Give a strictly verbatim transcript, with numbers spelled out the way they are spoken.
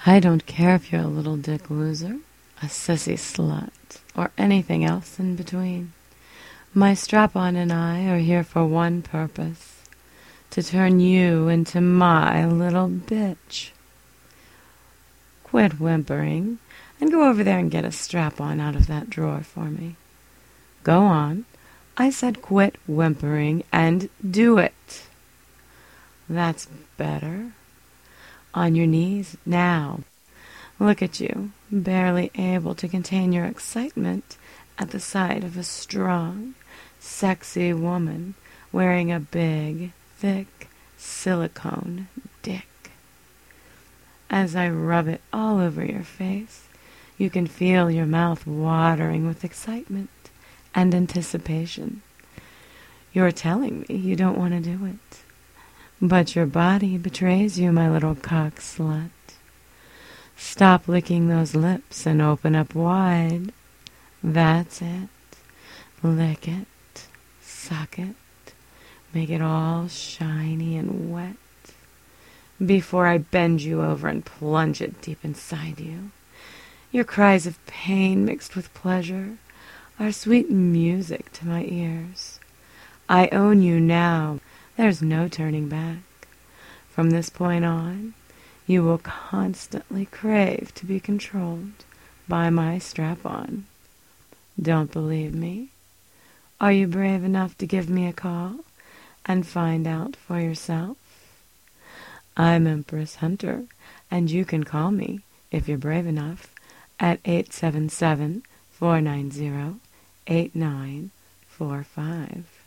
I don't care if you're a little dick loser, a sissy slut, or anything else in between. My strap-on and I are here for one purpose, to turn you into my little bitch. Quit whimpering and go over there and get a strap-on out of that drawer for me. Go on. I said quit whimpering and do it. That's better. On your knees now. Look at you, barely able to contain your excitement at the sight of a strong, sexy woman wearing a big, thick, silicone dick. As I rub it all over your face, you can feel your mouth watering with excitement and anticipation. You're telling me you don't want to do it. But your body betrays you, my little cock slut. Stop licking those lips and open up wide. That's it. Lick it. Suck it. Make it all shiny and wet. Before I bend you over and plunge it deep inside you. Your cries of pain mixed with pleasure are sweet music to my ears. I own you now. There's no turning back. From this point on, you will constantly crave to be controlled by my strap-on. Don't believe me? Are you brave enough to give me a call and find out for yourself? I'm Empress Hunter, and you can call me, if you're brave enough, at eight seven seven, four nine zero, eight nine four five.